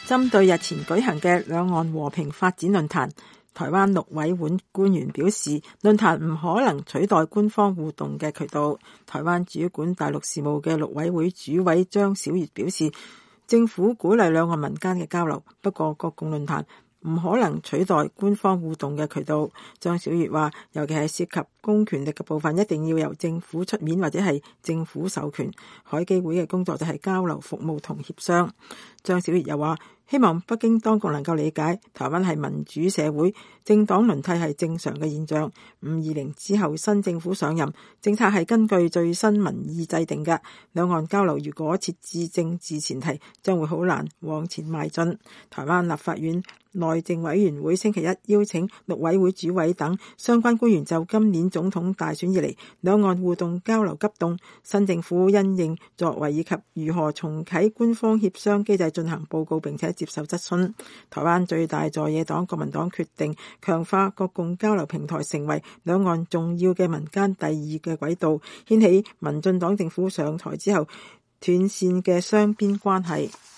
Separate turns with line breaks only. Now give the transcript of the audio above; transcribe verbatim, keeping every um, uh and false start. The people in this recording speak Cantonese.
針對日前舉行嘅兩岸和平發展論壇，台灣陸委會官員表示，論壇唔可能取代官方互動嘅渠道。台灣主管大陸事務嘅陸委會主委張曉月表示，政府鼓勵兩岸民間嘅交流，不過國共論壇唔可能取代官方互動嘅渠道。張曉月話，尤其係涉及公權力嘅部分，一定要由政府出面或者係政府授權。海基會嘅工作就係交流服務同協商。張曉月又話，希望北京當局能夠理解，台灣係民主社會，政黨輪替係正常嘅現象。五二零之後新政府上任，政策係根據最新民意制定嘅。兩岸交流如果設置政治前提，將會好難往前邁進。台灣立法院內政委員會星期一邀請陸委會主委等相關官員就今年總統大選以嚟兩岸互動交流急凍、新政府因應作為以及如何重啟官方協商機制進行報告，並且接受質詢。台灣最大在野黨國民黨決定強化國共交流平台，成為兩岸重要嘅民間第二嘅軌道，掀起民進黨政府上台之後斷線嘅雙邊關係。